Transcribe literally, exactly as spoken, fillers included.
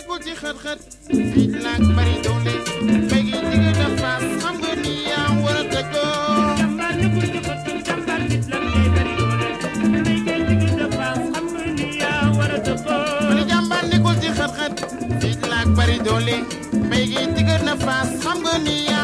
nekkul ci xët-xët fii laak bari doole mbay gi digg na faas xam nga ni yaa war a dëggoo jàmbaar nekkul ci xët-xët jàmbaar fit la ngay bari doole mbay gi digg na faas xam nga ni yaa war a dëggoo ma ne jàmbaar nekkul ci xët-xët fii laak bari doole mbay gi digg na faas xam nga ni